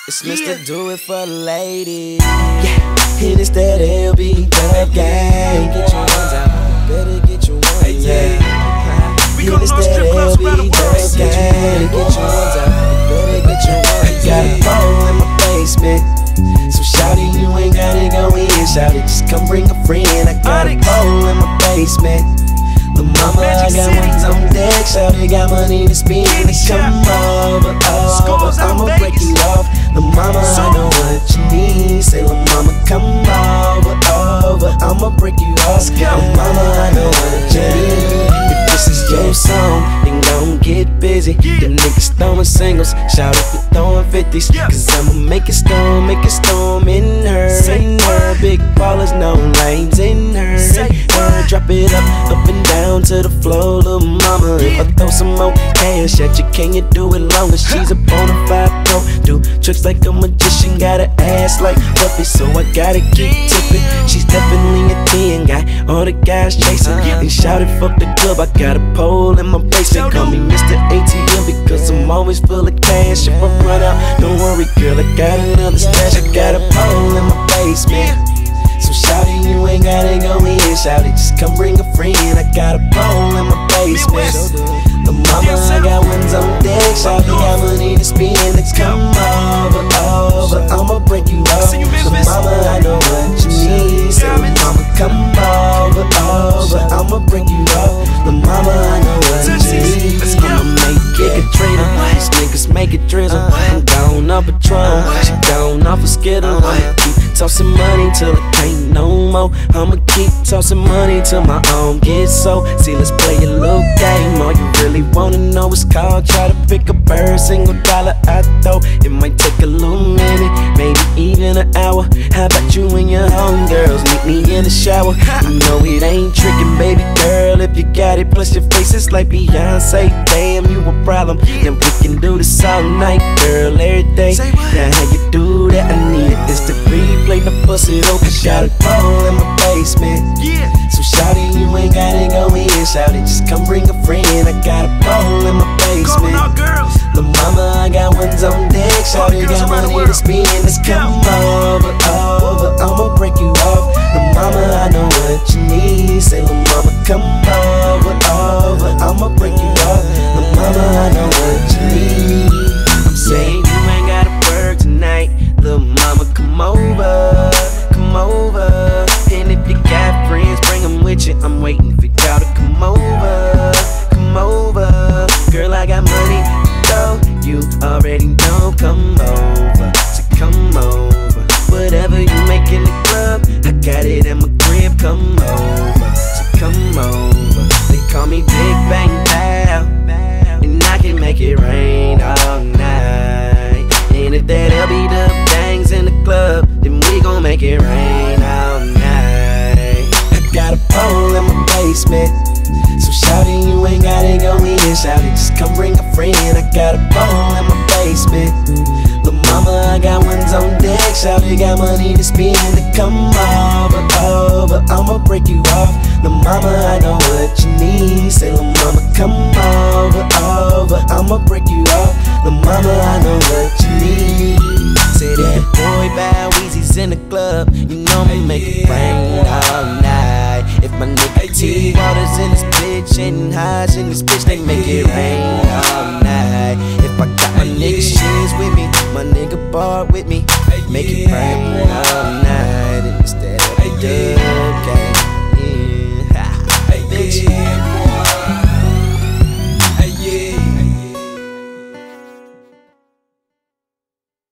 It's Mr. Do It For The Lady. Yeah, and it's that LB Dub Gang. Get your ones out, better get your ones out. And it's that LB Dub Gang. Get your ones out, better get your ones out. Got a pole in my basement, so shawty, you ain't gotta go in. Shawty, just come bring a friend. I got a pole in my basement. The mama, I got ones on deck. Shawty got money to spend. Come over, I'ma break you off. The mama, I know what you need. Say, la mama, come over, I'ma break you off. The mama, I know what you need. If this is your song, then gon' get busy. The niggas throwing singles, shout out for throwing 50s. Cause I'ma make it storm in her. Big ballers, no lanes in her. Drop it up and down to the floor, little mama. If I throw some more cash at you, can you do it longer? She's a bonafide pro, do tricks like a magician. Got an ass like Buffy, so I gotta keep tipping. She's definitely a 10 guy, all the guys chasing. And shouted, fuck the club, I got a pole in my basement. Call me Mr. ATM because I'm always full of cash. If I run out, don't worry girl, I got another stash. I got a pole in my basement, so shawty, you ain't gotta go in. Shawty, just come bring a friend. I got a pole in my basement. The mama, I got ones on deck. Shawty got money to spend. Come over, I'ma break you off. The mama, I know what you need. Say, mama, come over, I'ma break you off. The mama, I know what you need. I'ma make it a trader. These niggas make it drizzle. I'm gone off a Patron, she gone off a Skittle. I'ma keep tossing money till it can't no more. I'ma keep tossing money till my arm gets so. See, let's play a little game. All you really wanna know is called try to pick up every single dollar I throw. It might take a little minute, maybe even an hour. How about you and your homegirls meet me in the shower? You know it ain't tricking, baby girl, if you got it. Plus your face is like Beyonce. Damn, you a problem. Then we can do this all night, girl, every day. Now how you do that? I need it. It's the replay, the pussy open. Got a pole in my basement, so shawty, you ain't gotta go in. Shawty, just come bring a friend. I got a pole in my basement. The mama, I got ones on deck. Shawty got money to spend. Let's come over, I'ma break you off. The mama, I know what you need. Say, la mama, come over, I'ma break you off. The mama, I know what you need. I'm saying you ain't gotta work tonight. Little mama, come over. And if you got friends, bring them with you. I'm waiting for y'all to come over. Girl, I got money, though, you already know. Come over, so come over. Whatever you make in the club, I got it in my crib. Come over, so come over. They call me Big Bang Pal, and I can make it rain all night. And if that LB Dub Gang's in the club, then we gon' make it rain all night. I got a pole in my basement, so shawty, you ain't gotta go in. Shawty, just come bring a friend. I got a pole in my basement. The mama, I got ones on deck. Shawty got money to spend. Come over, I'ma break you off. The mama, I know what you need. Say, la mama, come over, I'ma break you off. The mama, I know what you need. Say that boy Bow Weezy's in the club, you know me make it rain all night. If my nigga T-Waters in this bitch and Hodge in this bitch, they make it rain all night. If I got my nigga Shiz with me, my nigga Bard with me, make it rain